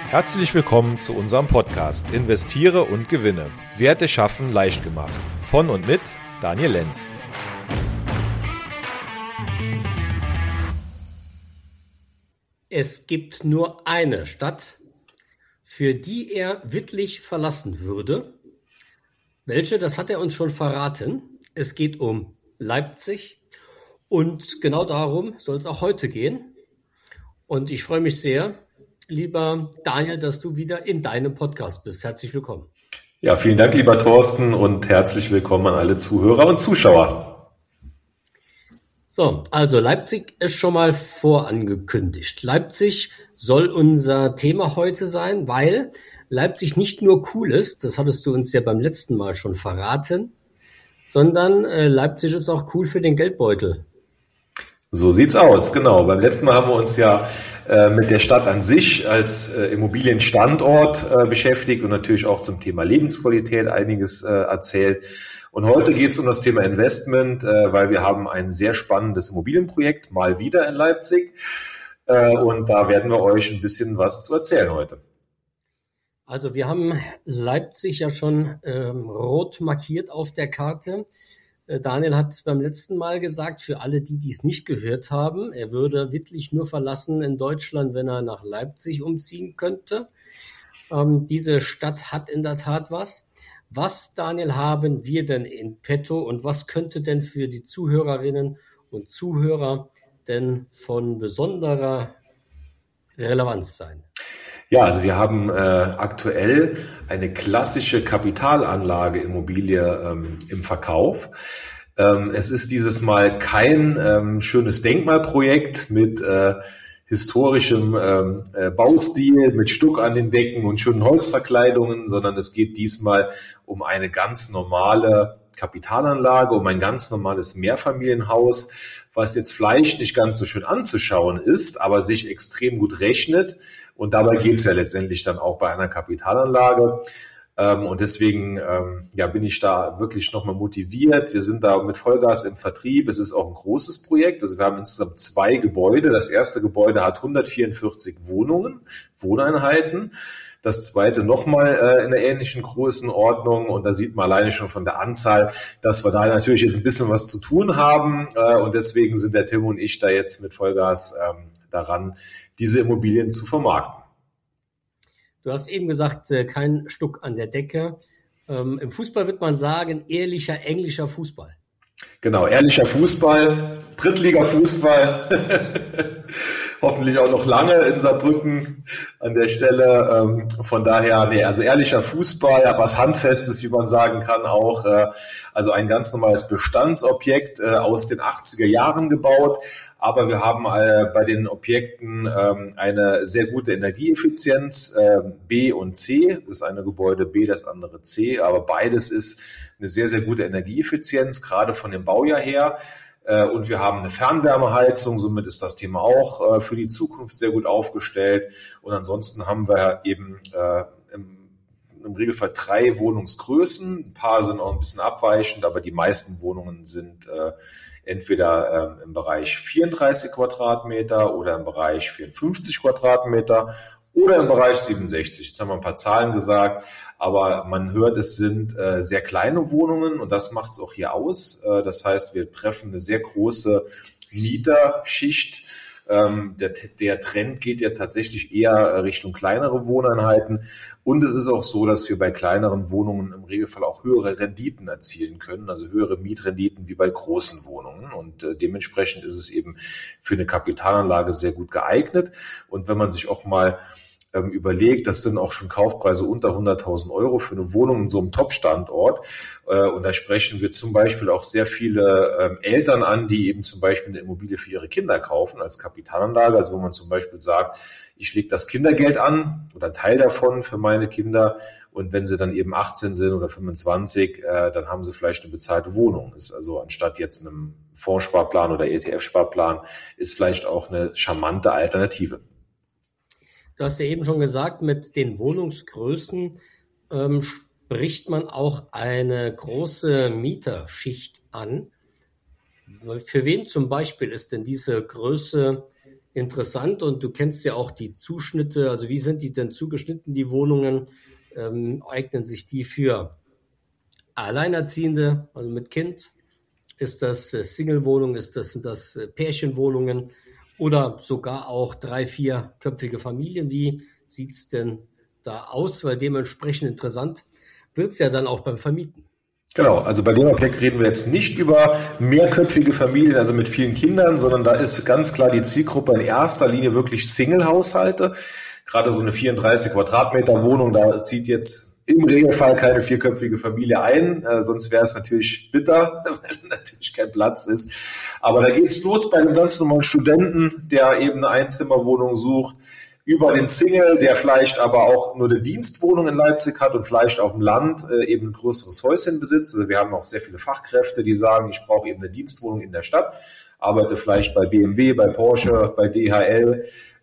Herzlich willkommen zu unserem Podcast Investiere und Gewinne. Werte schaffen leicht gemacht. Von und mit Daniel Lenz. Es gibt nur eine Stadt, für die er Wittlich verlassen würde. Welche, das hat er uns schon verraten. Es geht um Leipzig und genau darum soll es auch heute gehen. Und ich freue mich sehr, lieber Daniel, dass du wieder in deinem Podcast bist. Herzlich willkommen. Ja, vielen Dank, lieber Thorsten, und herzlich willkommen an alle Zuhörer und Zuschauer. So, also Leipzig ist schon mal vorangekündigt. Leipzig soll unser Thema heute sein, weil Leipzig nicht nur cool ist, das hattest du uns ja beim letzten Mal schon verraten, sondern Leipzig ist auch cool für den Geldbeutel. So sieht's aus, genau. Beim letzten Mal haben wir uns ja mit der Stadt an sich als Immobilienstandort beschäftigt und natürlich auch zum Thema Lebensqualität einiges erzählt. Und heute geht's um das Thema Investment, weil wir haben ein sehr spannendes Immobilienprojekt mal wieder in Leipzig. Und da werden wir euch ein bisschen was zu erzählen heute. Also wir haben Leipzig ja schon rot markiert auf der Karte. Daniel hat beim letzten Mal gesagt, für alle, die es nicht gehört haben, er würde Wittlich nur verlassen in Deutschland, wenn er nach Leipzig umziehen könnte. Diese Stadt hat in der Tat was. Was, Daniel, haben wir denn in petto und was könnte denn für die Zuhörerinnen und Zuhörer denn von besonderer Relevanz sein? Ja, also wir haben aktuell eine klassische Kapitalanlage-Immobilie im Verkauf. Es ist dieses Mal kein schönes Denkmalprojekt mit historischem Baustil, mit Stuck an den Decken und schönen Holzverkleidungen, sondern es geht diesmal um eine ganz normale Kapitalanlage, um ein ganz normales Mehrfamilienhaus, was jetzt vielleicht nicht ganz so schön anzuschauen ist, aber sich extrem gut rechnet. Und dabei geht es ja letztendlich dann auch bei einer Kapitalanlage. Und deswegen bin ich da wirklich nochmal motiviert. Wir sind da mit Vollgas im Vertrieb. Es ist auch ein großes Projekt. Also wir haben insgesamt 2 Gebäude. Das erste Gebäude hat 144 Wohneinheiten. Das zweite nochmal in einer ähnlichen Größenordnung. Und da sieht man alleine schon von der Anzahl, dass wir da natürlich jetzt ein bisschen was zu tun haben. Und deswegen sind der Tim und ich da jetzt mit Vollgas daran, diese Immobilien zu vermarkten. Du hast eben gesagt, kein Stuck an der Decke. Im Fußball wird man sagen, ehrlicher englischer Fußball. Genau, ehrlicher Fußball, Drittliga-Fußball, hoffentlich auch noch lange in Saarbrücken an der Stelle. Von daher, also ehrlicher Fußball, was Handfestes, wie man sagen kann, auch. Also ein ganz normales Bestandsobjekt aus den 80er Jahren gebaut. Aber wir haben bei den Objekten eine sehr gute Energieeffizienz, B und C. Das eine Gebäude B, das andere C. Aber beides ist eine sehr, sehr gute Energieeffizienz, gerade von dem Baujahr her. Und wir haben eine Fernwärmeheizung, somit ist das Thema auch für die Zukunft sehr gut aufgestellt. Und ansonsten haben wir eben im Regelfall 3 Wohnungsgrößen. Ein paar sind auch ein bisschen abweichend, aber die meisten Wohnungen sind entweder im Bereich 34 Quadratmeter oder im Bereich 54 Quadratmeter oder im Bereich 67. Jetzt haben wir ein paar Zahlen gesagt, aber man hört, es sind sehr kleine Wohnungen und das macht es auch hier aus. Das heißt, wir treffen eine sehr große Mieterschicht. Der Trend geht ja tatsächlich eher Richtung kleinere Wohneinheiten. Und es ist auch so, dass wir bei kleineren Wohnungen im Regelfall auch höhere Renditen erzielen können, also höhere Mietrenditen wie bei großen Wohnungen. Und dementsprechend ist es eben für eine Kapitalanlage sehr gut geeignet. Und wenn man sich auch mal überlegt, das sind auch schon Kaufpreise unter 100.000 Euro für eine Wohnung in so einem Top-Standort. Und da sprechen wir zum Beispiel auch sehr viele Eltern an, die eben zum Beispiel eine Immobilie für ihre Kinder kaufen als Kapitalanlage. Also wo man zum Beispiel sagt, ich lege das Kindergeld an oder einen Teil davon für meine Kinder. Und wenn sie dann eben 18 sind oder 25, dann haben sie vielleicht eine bezahlte Wohnung. Ist also anstatt jetzt einem Fondssparplan oder ETF-Sparplan, ist vielleicht auch eine charmante Alternative. Du hast ja eben schon gesagt, mit den Wohnungsgrößen spricht man auch eine große Mieterschicht an. Für wen zum Beispiel ist denn diese Größe interessant und du kennst ja auch die Zuschnitte, also wie sind die denn zugeschnitten, die Wohnungen? Eignen sich die für Alleinerziehende, also mit Kind? Ist das Single-Wohnungen, sind das Pärchenwohnungen oder sogar auch 3-, 4-köpfige Familien? Wie sieht's denn da aus? Weil dementsprechend interessant wird's ja dann auch beim Vermieten. Genau, also bei dem Objekt reden wir jetzt nicht über mehrköpfige Familien, also mit vielen Kindern, sondern da ist ganz klar die Zielgruppe in erster Linie wirklich Single-Haushalte. Gerade so eine 34 Quadratmeter Wohnung, da zieht jetzt im Regelfall keine 4-köpfige Familie ein, sonst wäre es natürlich bitter, weil natürlich kein Platz ist. Aber da geht's los bei einem ganz normalen Studenten, der eben eine Einzimmerwohnung sucht, über den Single, der vielleicht aber auch nur eine Dienstwohnung in Leipzig hat und vielleicht auf dem Land eben ein größeres Häuschen besitzt. Also wir haben auch sehr viele Fachkräfte, die sagen, ich brauche eben eine Dienstwohnung in der Stadt, arbeite vielleicht bei BMW, bei Porsche, bei DHL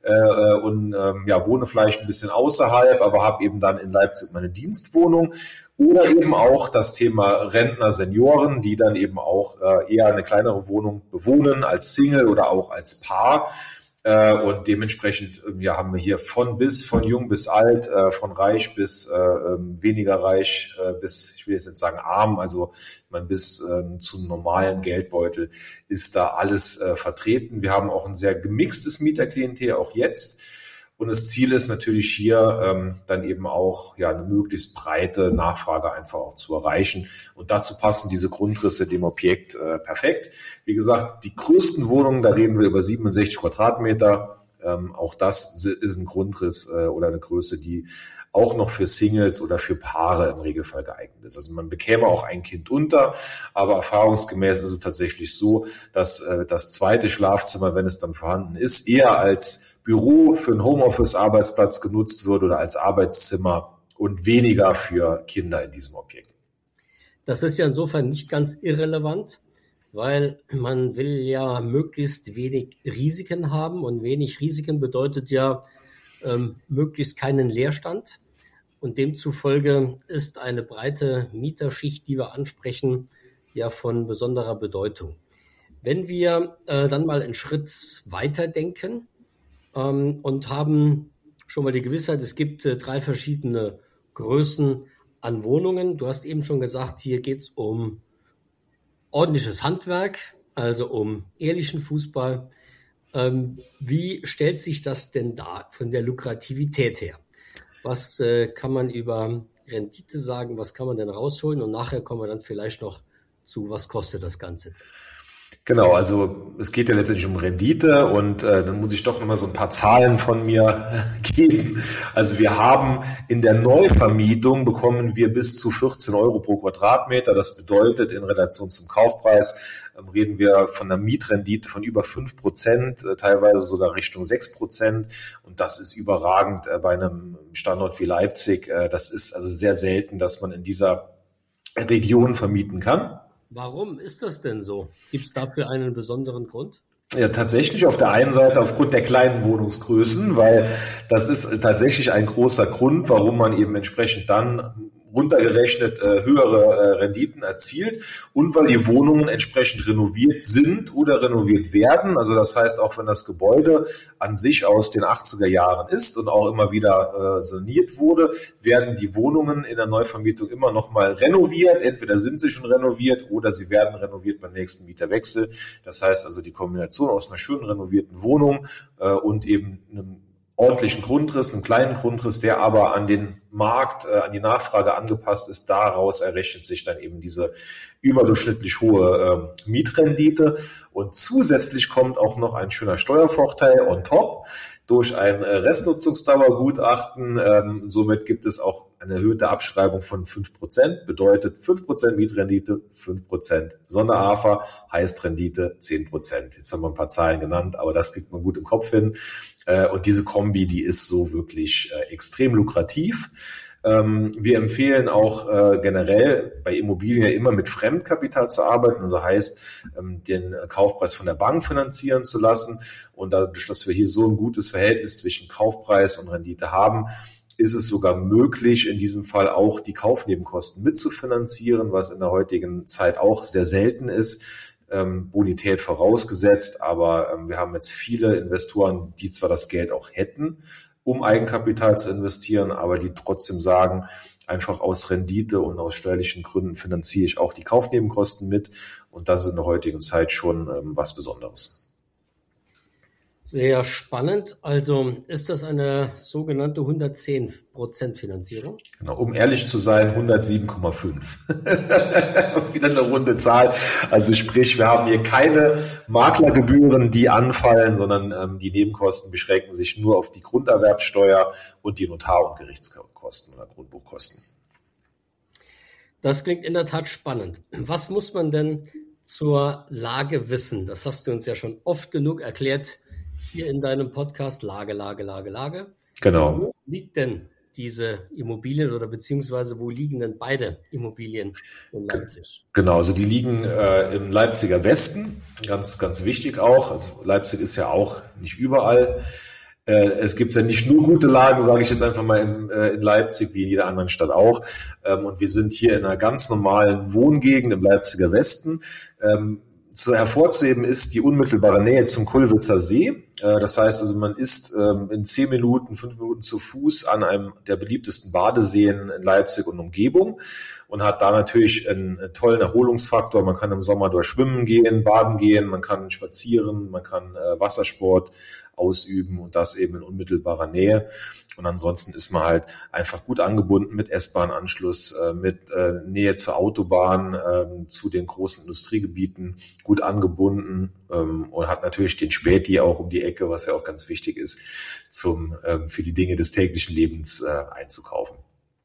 und wohne vielleicht ein bisschen außerhalb, aber habe eben dann in Leipzig meine Dienstwohnung. Oder eben auch das Thema Rentner, Senioren, die dann eben auch eher eine kleinere Wohnung bewohnen als Single oder auch als Paar. Und dementsprechend haben wir hier von jung bis alt, von reich bis weniger reich, bis, ich will jetzt nicht sagen arm, also bis zu einem normalen Geldbeutel ist da alles vertreten. Wir haben auch ein sehr gemixtes Mieterklientel, auch jetzt. Und das Ziel ist natürlich hier dann eben auch eine möglichst breite Nachfrage einfach auch zu erreichen. Und dazu passen diese Grundrisse dem Objekt perfekt. Wie gesagt, die größten Wohnungen, da reden wir über 67 Quadratmeter. Auch das ist ein Grundriss oder eine Größe, die auch noch für Singles oder für Paare im Regelfall geeignet ist. Also man bekäme auch ein Kind unter, aber erfahrungsgemäß ist es tatsächlich so, dass das zweite Schlafzimmer, wenn es dann vorhanden ist, eher als Büro für einen Homeoffice-Arbeitsplatz genutzt wird oder als Arbeitszimmer und weniger für Kinder in diesem Objekt. Das ist ja insofern nicht ganz irrelevant, weil man will ja möglichst wenig Risiken haben und wenig Risiken bedeutet ja möglichst keinen Leerstand und demzufolge ist eine breite Mieterschicht, die wir ansprechen, ja von besonderer Bedeutung. Wenn wir dann mal einen Schritt weiter denken, und haben schon mal die Gewissheit, es gibt 3 verschiedene Größen an Wohnungen. Du hast eben schon gesagt, hier geht es um ordentliches Handwerk, also um ehrlichen Fußball. Wie stellt sich das denn dar von der Lukrativität her? Was kann man über Rendite sagen? Was kann man denn rausholen? Und nachher kommen wir dann vielleicht noch zu, was kostet das Ganze? Genau, also es geht ja letztendlich um Rendite und dann muss ich doch nochmal so ein paar Zahlen von mir geben. Also wir haben in der Neuvermietung bekommen wir bis zu 14 Euro pro Quadratmeter. Das bedeutet in Relation zum Kaufpreis reden wir von einer Mietrendite von über 5%, teilweise sogar Richtung 6%. Und das ist überragend bei einem Standort wie Leipzig. Das ist also sehr selten, dass man in dieser Region vermieten kann. Warum ist das denn so? Gibt es dafür einen besonderen Grund? Ja, tatsächlich auf der einen Seite aufgrund der kleinen Wohnungsgrößen, weil das ist tatsächlich ein großer Grund, warum man eben entsprechend dann runtergerechnet höhere Renditen erzielt und weil die Wohnungen entsprechend renoviert sind oder renoviert werden. Also das heißt, auch wenn das Gebäude an sich aus den 80er Jahren ist und auch immer wieder saniert wurde, werden die Wohnungen in der Neuvermietung immer noch mal renoviert. Entweder sind sie schon renoviert oder sie werden renoviert beim nächsten Mieterwechsel. Das heißt also die Kombination aus einer schön renovierten Wohnung und eben einem ordentlichen Grundriss, einen kleinen Grundriss, der aber an den Markt, an die Nachfrage angepasst ist. Daraus errechnet sich dann eben diese überdurchschnittlich hohe Mietrendite. Und zusätzlich kommt auch noch ein schöner Steuervorteil on top durch ein Restnutzungsdauergutachten. Somit gibt es auch eine erhöhte Abschreibung von 5%. Bedeutet 5% Mietrendite, 5% Sonderafa, heißt Rendite 10%. Jetzt haben wir ein paar Zahlen genannt, aber das kriegt man gut im Kopf hin. Und diese Kombi, die ist so wirklich extrem lukrativ. Wir empfehlen auch generell bei Immobilien immer mit Fremdkapital zu arbeiten, also heißt, den Kaufpreis von der Bank finanzieren zu lassen. Und dadurch, dass wir hier so ein gutes Verhältnis zwischen Kaufpreis und Rendite haben, ist es sogar möglich, in diesem Fall auch die Kaufnebenkosten mitzufinanzieren, was in der heutigen Zeit auch sehr selten ist. Bonität vorausgesetzt, aber wir haben jetzt viele Investoren, die zwar das Geld auch hätten, um Eigenkapital zu investieren, aber die trotzdem sagen, einfach aus Rendite und aus steuerlichen Gründen finanziere ich auch die Kaufnebenkosten mit, und das ist in der heutigen Zeit schon was Besonderes. Sehr spannend. Also ist das eine sogenannte 110% Finanzierung? Genau, um ehrlich zu sein, 107,5. Wieder eine runde Zahl. Also sprich, wir haben hier keine Maklergebühren, die anfallen, sondern die Nebenkosten beschränken sich nur auf die Grunderwerbsteuer und die Notar- und Gerichtskosten oder Grundbuchkosten. Das klingt in der Tat spannend. Was muss man denn zur Lage wissen? Das hast du uns ja schon oft genug erklärt hier in deinem Podcast. Lage. Genau. Wo liegt denn diese Immobilien oder beziehungsweise wo liegen denn beide Immobilien in Leipzig? Genau, also die liegen im Leipziger Westen, ganz, ganz wichtig auch. Also Leipzig ist ja auch nicht überall. Es gibt ja nicht nur gute Lagen, sage ich jetzt einfach mal in Leipzig, wie in jeder anderen Stadt auch. Und wir sind hier in einer ganz normalen Wohngegend im Leipziger Westen. Hervorzuheben ist die unmittelbare Nähe zum Kullwitzer See. Das heißt also, man ist in 5 Minuten zu Fuß an einem der beliebtesten Badeseen in Leipzig und Umgebung und hat da natürlich einen tollen Erholungsfaktor. Man kann im Sommer dort schwimmen gehen, baden gehen, man kann spazieren, man kann Wassersport ausüben und das eben in unmittelbarer Nähe. Und ansonsten ist man halt einfach gut angebunden mit S-Bahn-Anschluss, mit Nähe zur Autobahn, zu den großen Industriegebieten, gut angebunden und hat natürlich den Späti auch um die Ecke, was ja auch ganz wichtig ist, für die Dinge des täglichen Lebens einzukaufen.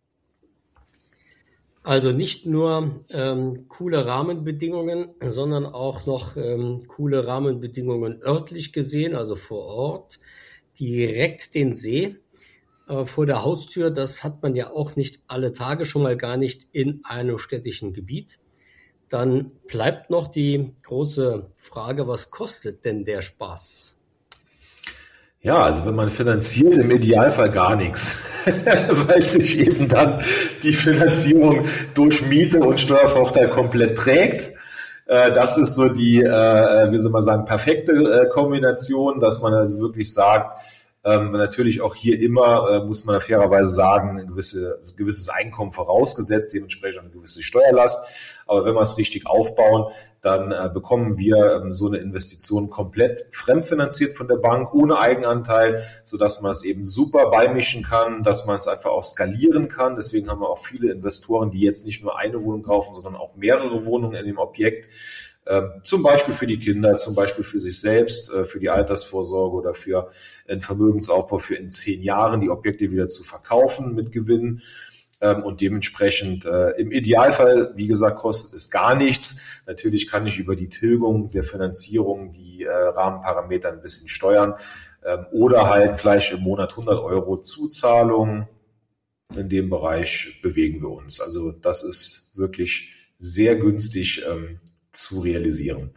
Also nicht nur coole Rahmenbedingungen, sondern auch noch coole Rahmenbedingungen örtlich gesehen, also vor Ort, direkt den See vor der Haustür. Das hat man ja auch nicht alle Tage, schon mal gar nicht in einem städtischen Gebiet. Dann bleibt noch die große Frage, was kostet denn der Spaß? Ja, also wenn man finanziert, im Idealfall gar nichts, weil sich eben dann die Finanzierung durch Miete und Steuervorteil komplett trägt. Das ist so die, wie soll man sagen, perfekte Kombination, dass man also wirklich sagt, natürlich auch hier immer, muss man fairerweise sagen, ein gewisses Einkommen vorausgesetzt, dementsprechend eine gewisse Steuerlast. Aber wenn wir es richtig aufbauen, dann bekommen wir so eine Investition komplett fremdfinanziert von der Bank, ohne Eigenanteil, sodass man es eben super beimischen kann, dass man es einfach auch skalieren kann. Deswegen haben wir auch viele Investoren, die jetzt nicht nur eine Wohnung kaufen, sondern auch mehrere Wohnungen in dem Objekt. Zum Beispiel für die Kinder, zum Beispiel für sich selbst, für die Altersvorsorge oder für einen Vermögensaufbau für in 10 Jahren die Objekte wieder zu verkaufen mit Gewinn. Und dementsprechend im Idealfall, wie gesagt, kostet es gar nichts. Natürlich kann ich über die Tilgung der Finanzierung die Rahmenparameter ein bisschen steuern oder halt vielleicht im Monat 100 € Zuzahlung. In dem Bereich bewegen wir uns. Also das ist wirklich sehr günstig zu realisieren.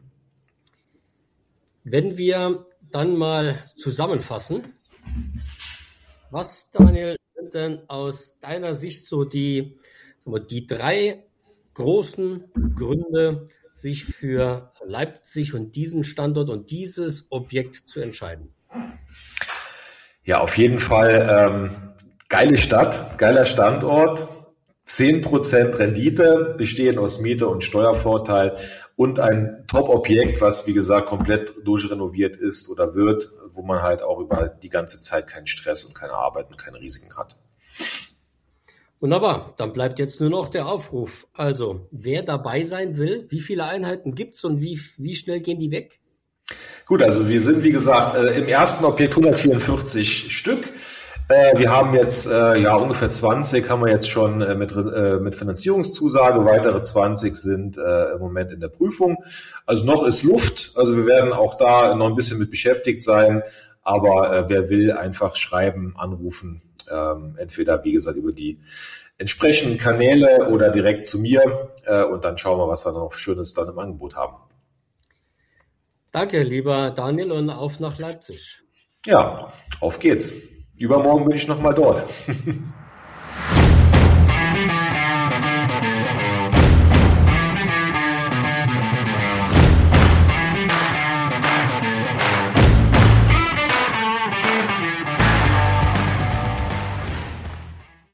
Wenn wir dann mal zusammenfassen, was, Daniel, sind denn aus deiner Sicht so die 3 großen Gründe, sich für Leipzig und diesen Standort und dieses Objekt zu entscheiden? Ja, auf jeden Fall geile Stadt, geiler Standort. 10% Rendite, bestehend aus Miete und Steuervorteil und ein Top-Objekt, was wie gesagt komplett durchrenoviert ist oder wird, wo man halt auch über die ganze Zeit keinen Stress und keine Arbeit und keine Risiken hat. Wunderbar, dann bleibt jetzt nur noch der Aufruf. Also, wer dabei sein will, wie viele Einheiten gibt es und wie schnell gehen die weg? Gut, also wir sind wie gesagt im ersten Objekt 144 Stück. Wir haben jetzt ungefähr 20 haben wir jetzt schon mit Finanzierungszusage. Weitere 20 sind im Moment in der Prüfung. Also noch ist Luft. Also wir werden auch da noch ein bisschen mit beschäftigt sein. Aber wer will, einfach schreiben, anrufen. Entweder, wie gesagt, über die entsprechenden Kanäle oder direkt zu mir. Und dann schauen wir, was wir noch Schönes dann im Angebot haben. Danke, lieber Daniel, und auf nach Leipzig. Ja, auf geht's. Übermorgen bin ich nochmal dort.